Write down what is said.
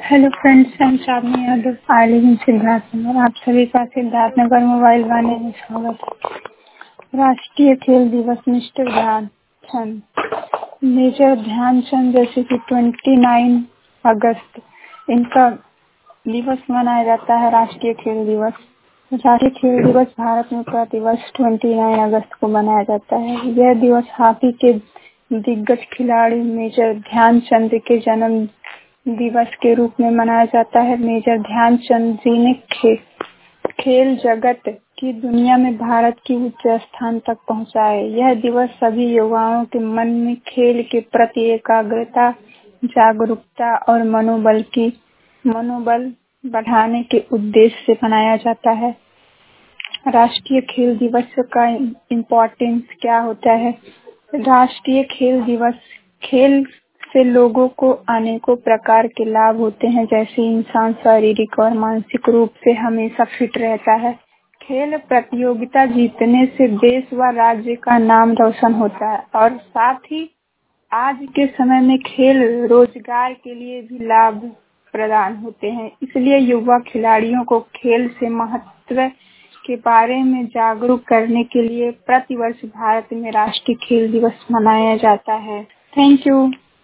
Hello friends, I am Chandni Yadav. I live in Siddharthnagar. आप सभी का सिद्धार्थनगर मोबाइल वाले में स्वागत है। राष्ट्रीय खेल दिवस मिस्टर ध्यानचंद, मेजर ध्यानचंद, जैसे कि 29 अगस्त इनका दिवस मनाया जाता है। राष्ट्रीय खेल दिवस भारत में प्रतिवर्ष 29 अगस्त को मनाया जाता है। यह दिवस हॉकी के दिग्गज खिलाड़ी मेजर ध्यानचंद के जन्म दिवस के रूप में मनाया जाता है। मेजर ध्यानचंद जी ने खेल जगत की दुनिया में भारत की उच्च स्थान तक पहुंचाए। यह दिवस सभी युवाओं के मन में खेल के प्रति एकाग्रता, जागरूकता और मनोबल बढ़ाने के उद्देश्य से मनाया जाता है। राष्ट्रीय खेल दिवस का इम्पोर्टेंस क्या होता है? राष्ट्रीय खेल दिवस खेल से लोगों को अनेकों प्रकार के लाभ होते हैं, जैसे इंसान शारीरिक और मानसिक रूप से हमेशा फिट रहता है। खेल प्रतियोगिता जीतने से देश व राज्य का नाम रोशन होता है और साथ ही आज के समय में खेल रोजगार के लिए भी लाभ प्रदान होते हैं। इसलिए युवा खिलाड़ियों को खेल से महत्व के बारे में जागरूक करने के लिए प्रतिवर्ष भारत में राष्ट्रीय खेल दिवस मनाया जाता है। Thank you.